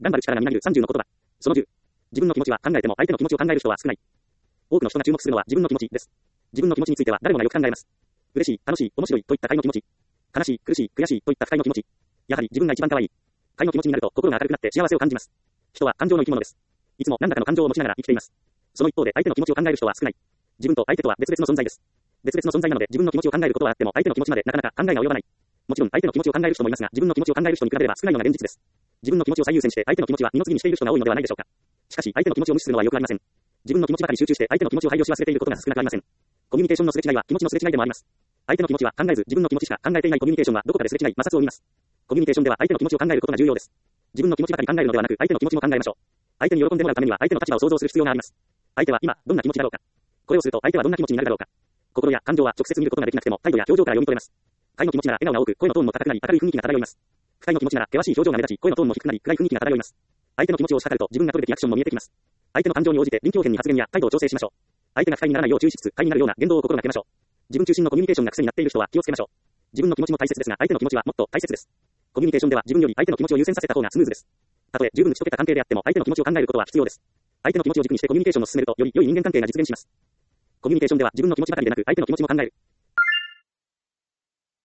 頑張る力がみなぎる30の言葉。その10。自分の気持ちは考えても相手の気持ちを考える人は少ない。多くの人が注目するのは自分の気持ちです。自分の気持ちについては誰もがよく考えます。嬉しい、楽しい、面白いといった快の気持ち。悲しい、苦しい、悔しいといった不快の気持ち。やはり自分が一番可愛い。快の気持ちになると心が明るくなって幸せを感じます。人は感情の生き物です。いつも何らかの感情を持ちながら生きています。その一方で相手の気持ちを考える人は少ない。自分と相手とは別々の存在です。別々の存在なので自分の気持ちを考えることはあっても相手の気持ちまでなかなか考えが及ばない。もちろん相手の気持ちを考える人もいますが、自分の気持ちを考える人に比べれば少ないのが現実です。自分の気持ちを最優先して相手の気持ちは二の次にしている人が多いのではないでしょうか。しかし相手の気持ちを無視するのはよくありません。自分の気持ちばかり集中して相手の気持ちを排除し忘れていることが少なくありません。コミュニケーションのすれ違いは気持ちのすれ違いでもあります。相手の気持ちは考えず自分の気持ちしか考えていないコミュニケーションはどこかですれ違い摩擦を生みます。コミュニケーションでは相手の気持ちを考えることが重要です。自分の気持ちばかり考えるのではなく相手の気持ちも考えましょう。相手に喜んでもらうためには相手の立場を想像する必要があります。相手は今どんな気持ちだろうか。これをすると相手はどんな気持ちになるだろうか。心や感情は直接見ることができなくても態度や表情から読み取れます。快の気持ちなら笑顔が多く声のトーンも高くなり明るい雰囲気が漂います。不快の気持ちなら険しい表情が目立ち声のトーンも低くなり暗い雰囲気が漂います。相手の気持ちを測ると自分が取るべきアクションも見えてきます。相手の感情に応じて臨機応変に発言や態度を調整しましょう。相手が不快にならないよう注意しつつ快になるような言動を心がけましょう。自分中心のコミュニケーションが癖になっている人は気をつけましょう。自分の気持ちも大切ですが相手の気持ちはもっと大切です。コミュニケーションでは自分より相手の気持ちを優先させた方がスムーズです。たとえ十分打ち解けた関係であっても相手の気持ちを考えることは必要です。相手の気持ちを軸にしてコミュニケーションを進めるとより良い人間関係が実現します。コミュニケーションでは自分の気持ちばかりでなく相手の気持ちも考える。